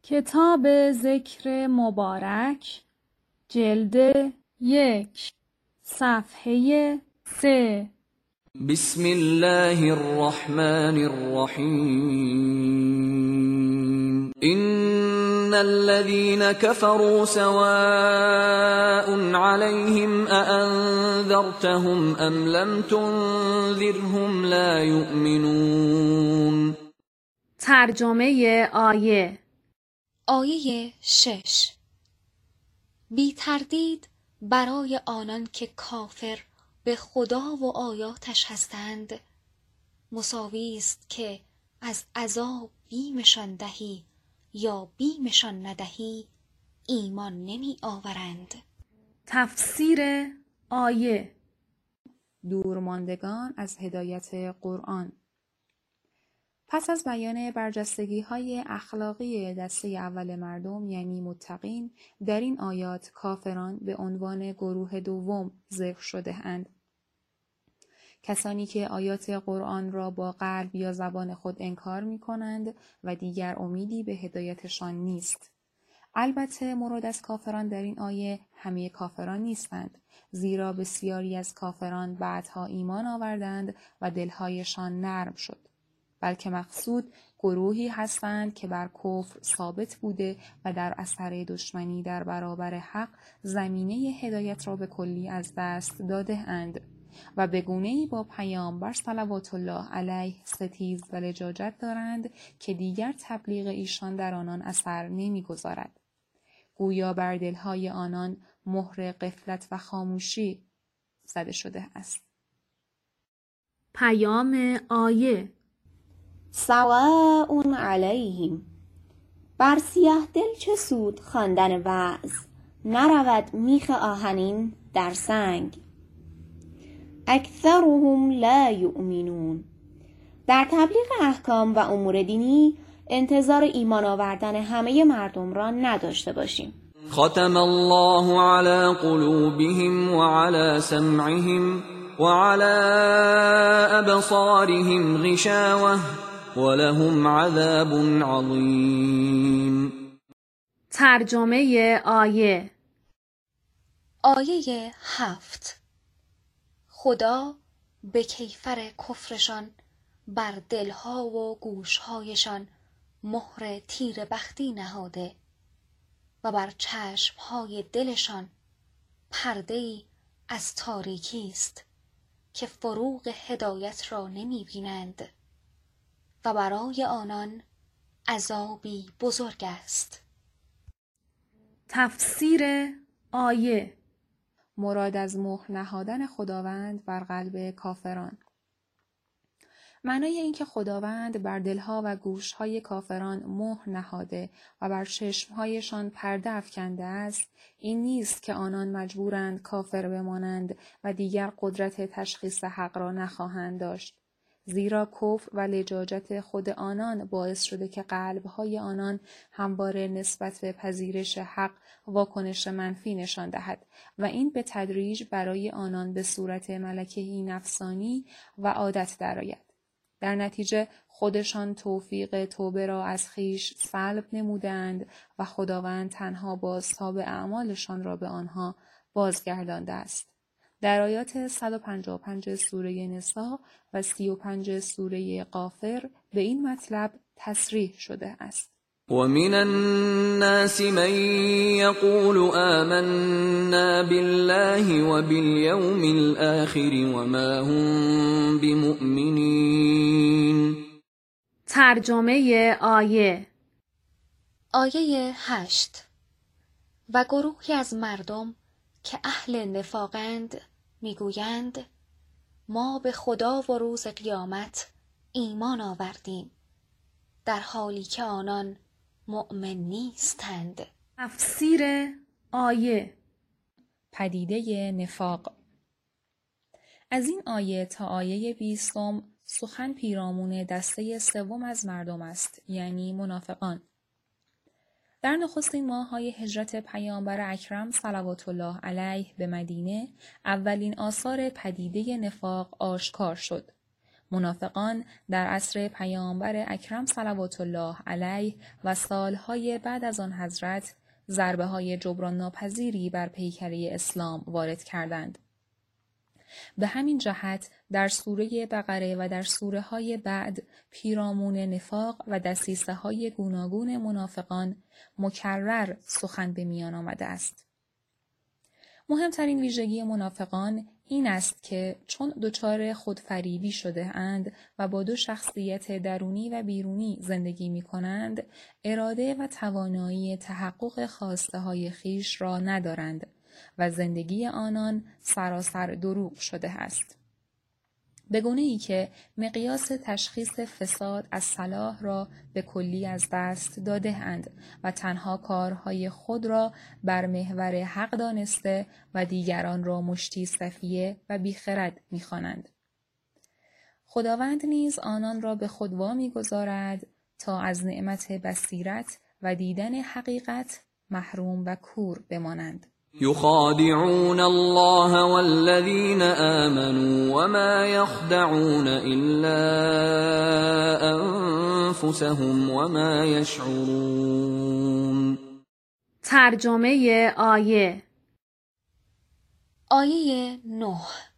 کتاب ذکر مبارک جلد 1 صفحه 3. بسم الله الرحمن الرحیم إن الذين كفروا سواء عليهم أأنذرتهم أم لم تنذرهم لا يؤمنون. ترجمه آیه. آیه 6. بی تردید برای آنان که کافر به خدا و آیاتش هستند مساوی است که از عذاب بیمشان دهی یا بیمشان ندهی ایمان نمی آورند. تفسیر آیه. دورماندگان از هدایت قرآن. پس از بیان برجستگی‌های اخلاقی دسته اول مردم یعنی متقین، در این آیات کافران به عنوان گروه دوم ذکر شده اند. کسانی که آیات قرآن را با قلب یا زبان خود انکار می‌کنند و دیگر امیدی به هدایتشان نیست. البته مراد از کافران در این آیه همه کافران نیستند، زیرا بسیاری از کافران بعدها ایمان آوردند و دلهایشان نرم شد. بلکه مقصود گروهی هستند که بر کفر ثابت بوده و در اثر دشمنی در برابر حق زمینه هدایت را به کلی از دست داده اند و به گونه‌ای با پیامبر صلوات الله علیه ستیز و لجاجت دارند که دیگر تبلیغ ایشان در آنان اثر نمی‌گذارد. گویا بر دلهای آنان مهر غفلت و خاموشی زده شده است. پیام آیه. سواء علیهم، بر سیاه دل چه سود خواندن وعظ، نرود میخ آهنین در سنگ. اکثرهم لا یؤمنون، در تبلیغ احکام و امور دینی انتظار ایمان آوردن همه مردم را نداشته باشیم. ختم الله على قلوبهم وعلى سمعهم وعلى أبصارهم غشاوة ولهم عذاب عظیم. ترجمه آیه. آیه 7. خدا به کیفر کفرشان بر دلها و گوشهایشان مهر تیر بختی نهاده و بر چشمهای دلشان پرده‌ای از تاریکی است که فروغ هدایت را نمی بینند و برای آنان عذابی بزرگ است. تفسیر آیه. مراد از مهر نهادن خداوند بر قلب کافران. معنای این که خداوند بر دلها و گوشهای کافران مهر نهاده و بر چشمهایشان پرده افکنده است، این نیست که آنان مجبورند کافر بمانند و دیگر قدرت تشخیص حق را نخواهند داشت. زیرا کفر و لجاجت خود آنان باعث شده که قلبهای آنان همواره نسبت به پذیرش حق واکنش منفی نشان دهد و این به تدریج برای آنان به صورت ملکه‌ای نفسانی و عادت درآید. در نتیجه خودشان توفیق توبه را از خویش سلب نمودند و خداوند تنها بازتاب اعمالشان را به آنها بازگردانده است. در آیات 155 سوره نساء و 35 سوره غافر به این مطلب تصریح شده است. ومن الناس من يقول آمنا بالله وباليوم الآخر وما هم بمؤمنين. ترجمه آیه. آیه 8. و گروهی از مردم که اهل نفاقند میگویند ما به خدا و روز قیامت ایمان آوردیم، در حالی که آنان مؤمن نیستند. تفسیر آیه. پدیده نفاق. از این آیه تا آیه 20 سخن پیرامون دسته سوم از مردم است، یعنی منافقان. در نخستین ماه‌های هجرت پیامبر اکرم صلوات الله علیه به مدینه اولین آثار پدیده نفاق آشکار شد. منافقان در عصر پیامبر اکرم صلوات الله علیه و سالهای بعد از آن حضرت ضربه‌های جبران ناپذیری بر پیکره اسلام وارد کردند. به همین جهت در سوره بقره و در سوره‌های بعد پیرامون نفاق و دسیسه‌های گوناگون منافقان مکرر سخن به میان آمده است. مهمترین ویژگی منافقان این است که چون دچار خودفریبی شده اند و با دو شخصیت درونی و بیرونی زندگی می کنند، اراده و توانایی تحقق خواسته های خویش را ندارند و زندگی آنان سراسر دروغ شده است. به گونه‌ای که مقیاس تشخیص فساد از صلاح را به کلی از دست داده اند و تنها کارهای خود را بر محور حق دانسته و دیگران را مشتی صفیه و بیخرد می‌خوانند. خداوند نیز آنان را به خود وامی‌گذارد تا از نعمت بصیرت و دیدن حقیقت محروم و کور بمانند. يخادعون الله والذين آمنوا وما يخدعون إلا أنفسهم وما يشعرون. ترجمه آیه. آیه 9.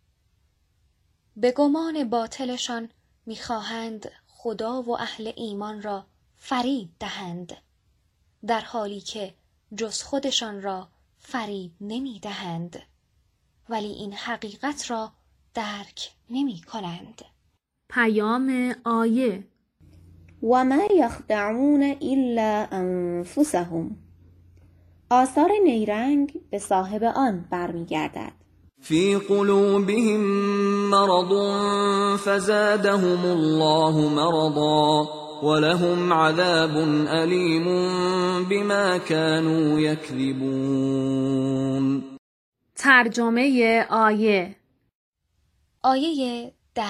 به گمان باطلشان می‌خواهند خدا و اهل ایمان را فریب دهند، در حالی که جز خودشان را فریب نمی دهند، ولی این حقیقت را درک نمی کنند. پیام آیه. و ما یخدعون الا انفسهم. آثار نیرنگ به صاحب آن برمیگردد. فی قلوبهم مرض فزادهم الله مرضا ولهم عذاب علیم بما كانوا یکذبون. ترجمه آیه. آیه 10.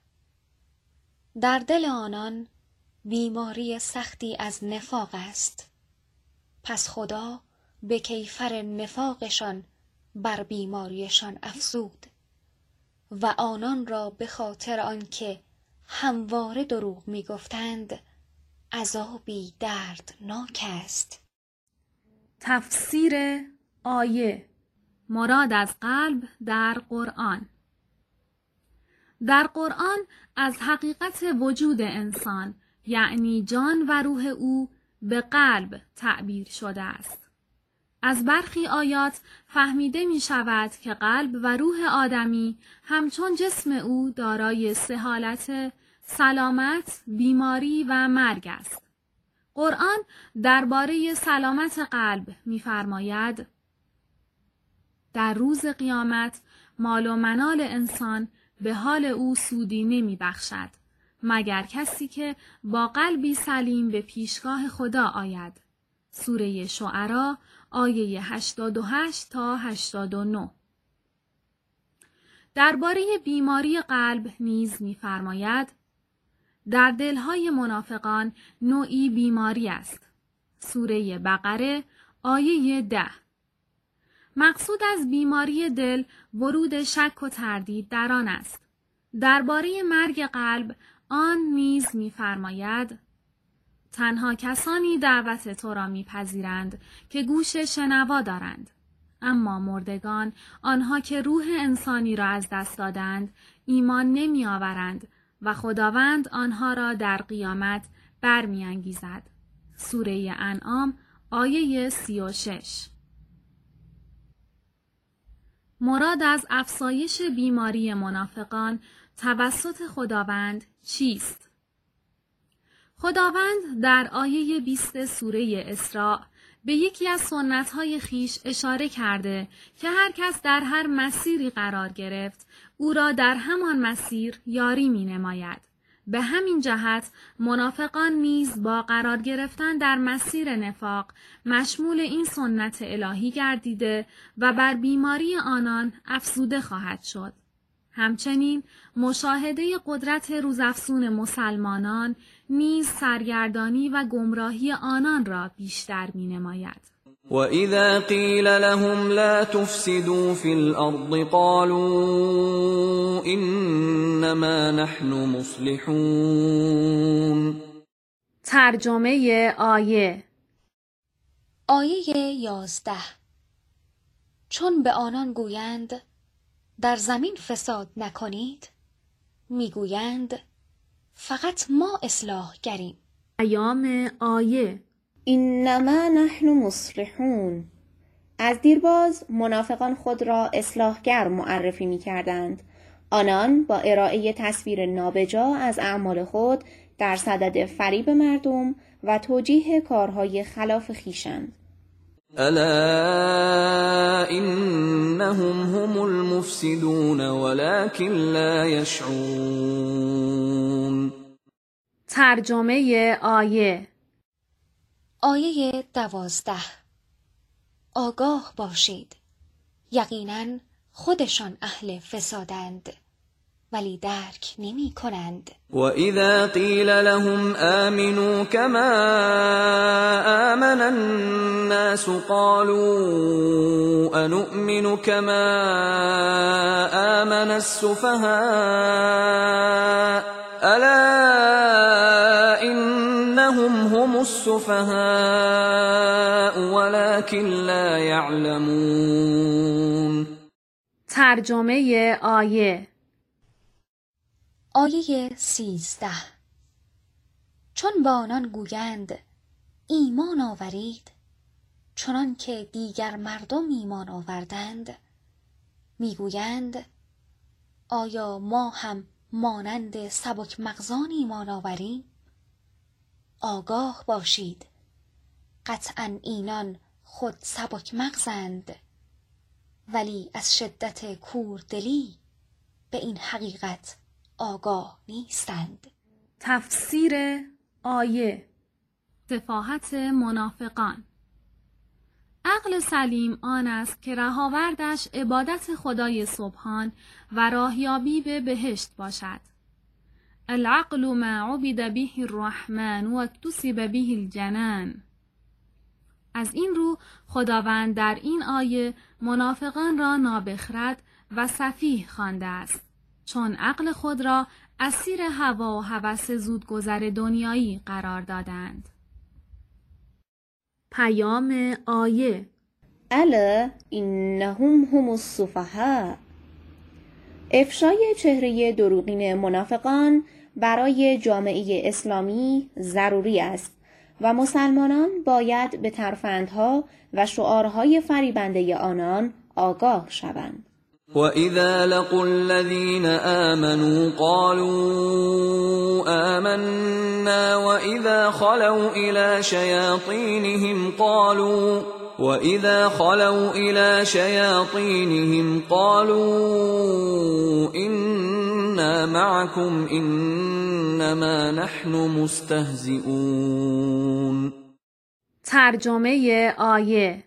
در دل آنان بیماری سختی از نفاق است، پس خدا به کیفر نفاقشان بر بیماریشان افزود و آنان را به خاطر آنکه همواره دروغ می گفتند عذابی دردناک است. تفسیر آیه. مراد از قلب در قرآن. در قرآن از حقیقت وجود انسان یعنی جان و روح او به قلب تعبیر شده است. از برخی آیات فهمیده می شود که قلب و روح آدمی همچون جسم او دارای سه حالت سلامت، بیماری و مرگ است. قرآن درباره سلامت قلب می فرماید: در روز قیامت مال و منال انسان به حال او سودی نمی بخشد مگر کسی که با قلبی سلیم به پیشگاه خدا آید. سوره شعرا آیه 88 تا 89. درباره بیماری قلب نیز می‌فرماید: در دلهای منافقان نوعی بیماری است. سوره بقره آیه 10. مقصود از بیماری دل ورود شک و تردید در آن است. درباره مرگ قلب آن نیز می‌فرماید: تنها کسانی دعوت تو را می‌پذیرند که گوش شنوا دارند، اما مردگان، آنها که روح انسانی را از دست دادند، ایمان نمی‌آورند و خداوند آنها را در قیامت برمی‌انگیزد. سوره انعام آیه 36. مراد از افزایش بیماری منافقان توسط خداوند چیست؟ خداوند در آیه 20 سوره اسراء به یکی از سنت‌های خیش اشاره کرده که هر کس در هر مسیری قرار گرفت او را در همان مسیر یاری می‌نماید. به همین جهت منافقان نیز با قرار گرفتن در مسیر نفاق مشمول این سنت الهی گردیده و بر بیماری آنان افزوده خواهد شد. همچنین مشاهده قدرت روزافزون مسلمانان نیز سرگردانی و گمراهی آنان را بیشتر می‌نماید. وَإِذَا قِيلَ لَهُمْ لَا تُفْسِدُوا فِي الْأَرْضِ قَالُوا إِنَّمَا نَحْنُ مُصْلِحُونَ. ترجمه آیه. آیه 11. چون به آنان گویند در زمین فساد نکنید، میگویند فقط ما اصلاح گریم. پیام آیه. اینما نحن مصلحون. از دیرباز منافقان خود را اصلاحگر معرفی می کردند. آنان با ارائه تصویر نابجا از اعمال خود در صدد فریب مردم و توجیه کارهای خلاف خویشند. الا انهم هم المفسدون ولكن لا يشعرون. ترجمه آیه. آیه 12. آگاه باشید، یقیناً خودشان اهل فسادند ولی درک نمی کنند. وَإِذَا قِيلَ لَهُمْ آمِنُوا كَمَا آمَنَ النَّاسُ قَالُوا أَنُؤْمِنُ كَمَا آمَنَ السُّفَهَاءُ أَلَا إِنَّهُمْ هُمُ السُّفَهَاءُ وَلَكِنْ لَا يَعْلَمُونَ. ترجمه آیه. آیه 13. چون با آنان گویند ایمان آورید چنان که دیگر مردم ایمان آوردند، میگویند آیا ما هم مانند سبک مغزان ایمان آوریم؟ آگاه باشید، قطعاً اینان خود سبک مغزند ولی از شدت کوردلی به این حقیقت آگاه نیستند. تفسیر آیه. سفاهت منافقان. عقل سلیم آن است که رهاوردش عبادت خدای سبحان و راهیابی به بهشت باشد. العقل ما عبد به الرحمن و اکتسب به الجنان. از این رو خداوند در این آیه منافقان را نابخرد و سفیه خوانده است، چون عقل خود را اسیر هوا و هوس زودگذر دنیایی قرار دادند. پیام آیه. الا انهم هم السفهاء. افشای چهره دروغین منافقان برای جامعه اسلامی ضروری است و مسلمانان باید به ترفندها و شعارهای فریبنده آنان آگاه شوند. وَإِذَا لَقُوا الَّذِينَ آمَنُوا قَالُوا آمَنَّا وَإِذَا خَلَوْا إِلَى شَيَاطِينِهِمْ قَالُوا إِنَّا مَعَكُمْ إِنَّمَا نَحْنُ مُسْتَهْزِئُونَ. ترجمه آیه.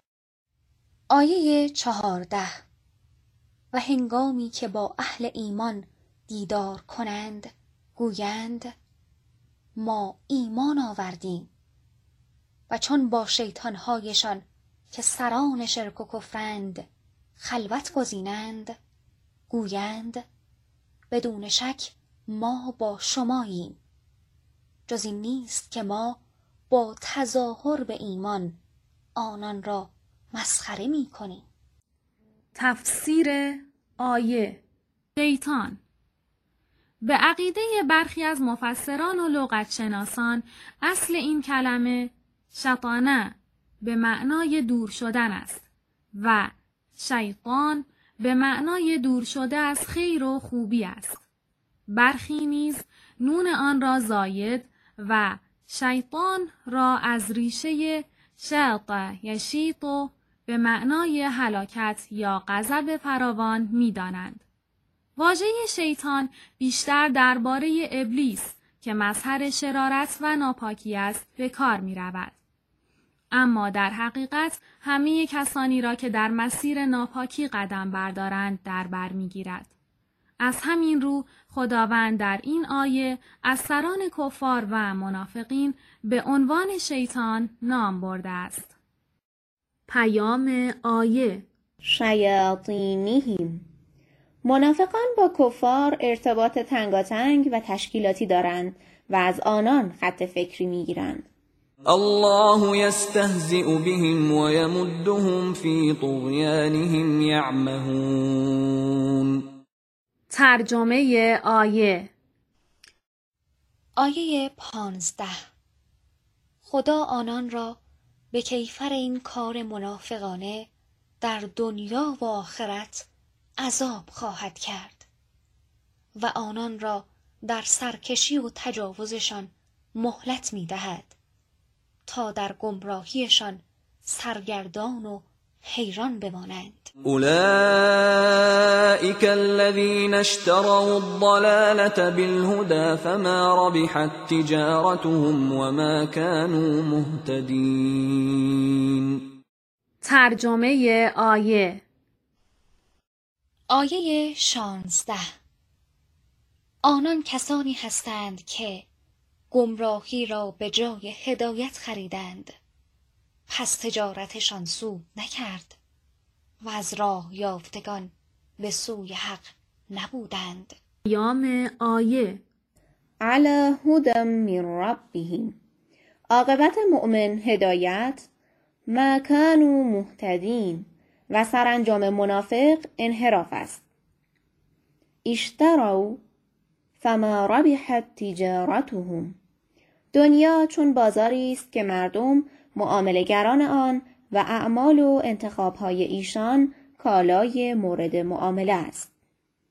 آیه 14. و هنگامی که با اهل ایمان دیدار کنند گویند ما ایمان آوردیم، و چون با شیطانهایشان که سران شرک و کفرند خلوت گزینند گویند بدون شک ما با شماییم، جز این نیست که ما با تظاهر به ایمان آنان را مسخره می کنیم. تفسیر آیه. شیطان. به عقیده برخی از مفسران و لغتشناسان اصل این کلمه شطانه به معنای دور شدن است و شیطان به معنای دور شده از خیر و خوبی است. برخی نیز نون آن را زاید و شیطان را از ریشه شیط یشیط به معنای هلاکت یا غضب فراوان می دانند. واژه شیطان بیشتر درباره ابلیس که مظهر شرارت و ناپاکی است به کار می رود. اما در حقیقت همه کسانی را که در مسیر ناپاکی قدم بردارند در بر می گیرد. از همین رو خداوند در این آیه از سران کفار و منافقین به عنوان شیطان نام برده است. پیام آیه شیاطینهم. منافقان با کفار ارتباط تنگاتنگ و تشکیلاتی دارند و از آنان خط فکری میگیرند. الله یستهزئ بهم و یمدهم فی طغیانهم یعمهون. ترجمه آیه آیه 15. خدا آنان را به کیفر این کار منافقانه در دنیا و آخرت عذاب خواهد کرد و آنان را در سرکشی و تجاوزشان مهلت می دهد تا در گمراهیشان سرگردان و حیران بمانند. اولئک الذین اشتروا الضلالة بالهدى فما ربحت تجارتهم وما كانوا مهتدین. ترجمه آیه آیه 16. آنان کسانی هستند که گمراهی را به جای هدایت خریدند، پس تجارتشان سود نکرد و از راه یافتگان به سوی حق نبودند. پیام آیه علی هدی من ربهم. عاقبت مؤمن هدایت، ما کانوا مهتدین، و سرانجام منافق انحراف است. اشتروا فما ربحت تجارتهم. دنیا چون بازاری است که مردم معامله‌گران آن و اعمال و انتخاب‌های ایشان کالای مورد معامله است.